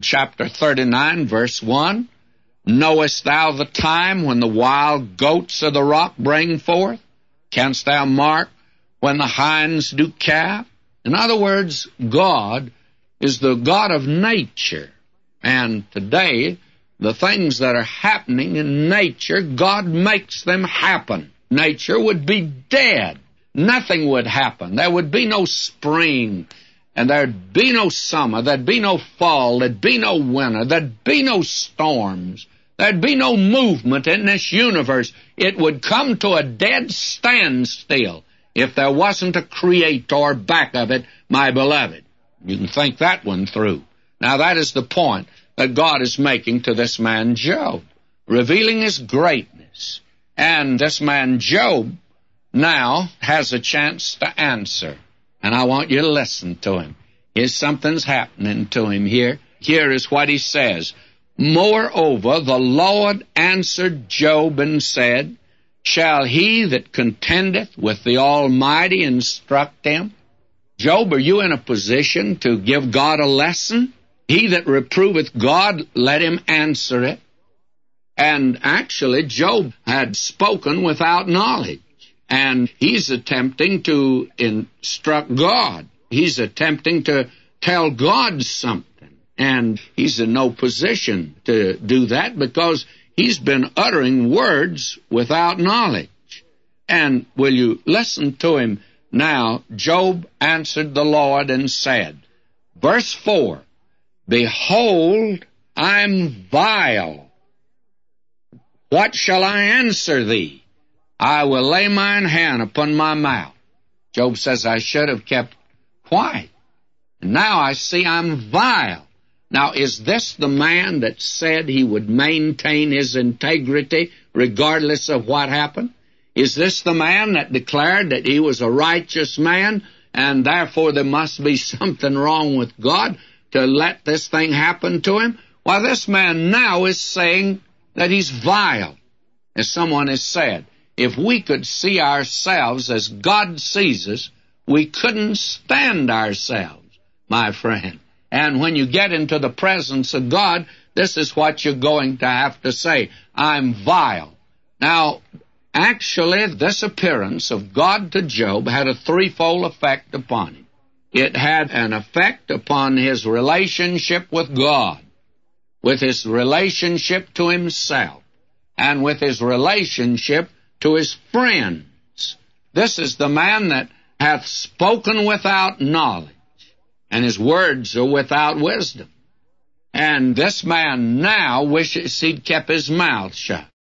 chapter 39, verse 1, knowest thou the time when the wild goats of the rock bring forth? Canst thou mark when the hinds do calve? In other words, God is the God of nature. And today, the things that are happening in nature, God makes them happen. Nature would be dead. Nothing would happen. There would be no spring, and there'd be no summer, there'd be no fall, there'd be no winter, there'd be no storms, there'd be no movement in this universe. It would come to a dead standstill if there wasn't a creator back of it, my beloved. You can think that one through. Now that is the point that God is making to this man Job, revealing his greatness. And this man Job now has a chance to answer. And I want you to listen to him. Here's something's happening to him here. Here is what he says. Moreover, the Lord answered Job and said, shall he that contendeth with the Almighty instruct him? Job, are you in a position to give God a lesson? He that reproveth God, let him answer it. And actually, Job had spoken without knowledge. And he's attempting to instruct God. He's attempting to tell God something. And he's in no position to do that because he's been uttering words without knowledge. And will you listen to him now? Job answered the Lord and said, verse 4, behold, I'm vile. What shall I answer thee? I will lay mine hand upon my mouth. Job says, I should have kept quiet. And now I see I'm vile. Now, is this the man that said he would maintain his integrity regardless of what happened? Is this the man that declared that he was a righteous man and therefore there must be something wrong with God to let this thing happen to him? Well, this man now is saying that he's vile. As someone has said, if we could see ourselves as God sees us, we couldn't stand ourselves, my friend. And when you get into the presence of God, this is what you're going to have to say, I'm vile. Now, actually, this appearance of God to Job had a threefold effect upon him. It had an effect upon his relationship with God, with his relationship to himself, and with his relationship to his friends. This is the man that hath spoken without knowledge, and his words are without wisdom. And this man now wishes he'd kept his mouth shut.